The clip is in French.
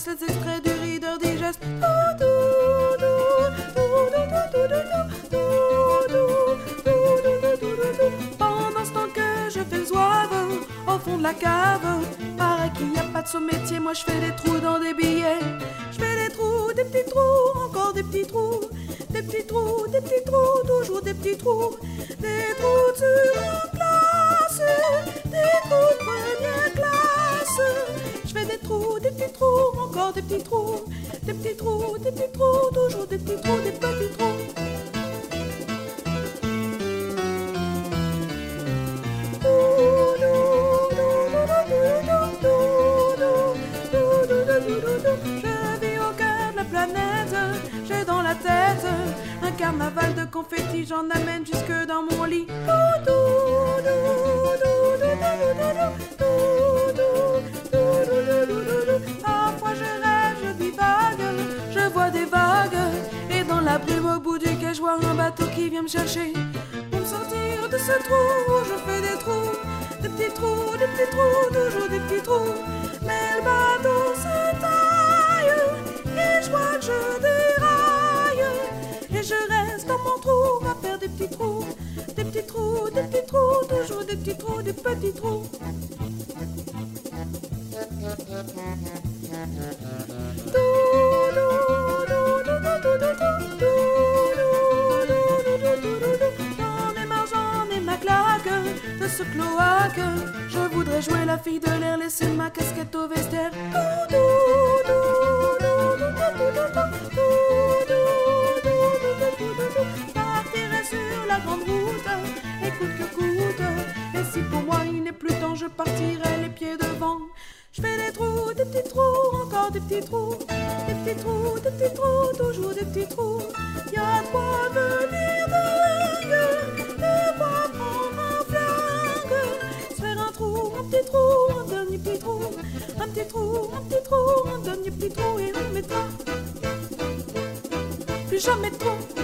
laisse les extraits du Reader Digest. Pendant ce temps que je fais le zouave au fond de la cave, paraît qu'il n'y a pas de sous-métier, moi je fais des trous dans des billets. Je fais des trous, des petits trous, encore des petits trous, des petits trous, des petits trous, toujours des petits trous, des trous de surclasse, des trous de première classe. Je fais des trous, des petits trous, encore des petits trous, des petits trous, des petits trous, toujours des petits trous, des petits trous. Je vis au cœur de la planète, j'ai dans la tête un carnaval de confettis, j'en amène jusque dans mon lit. Parfois je rêve, je divague, je vois des vagues, et dans la brume au bout du quai je vois un bateau qui vient me chercher. Pour me sortir de ce trou, je fais des trous, des petits trous, des petits trous, toujours des petits trous. Mais le bateau se taille, et je vois que je déraille, et je reste dans mon trou à faire des petits trous, des petits trous, des petits trous, toujours des petits trous, des petits trous. J'en ai ma claque de ce cloaque. Je voudrais jouer la fille de l'air, laisser ma casquette au vestiaire. Partirai sur la grande route, et coûte que coûte. Et si pour moi il n'est plus temps, je partirai les pieds devant. Je fais des trous, des petits trous, encore des petits trous, des petits trous, des petits trous, toujours des petits trous. Y'a de quoi venir dingue, de quoi prendre un flingue, se faire un trou, un petit trou, un dernier petit trou, un petit trou, un petit trou, un dernier petit trou, et on mettra plus jamais de trou.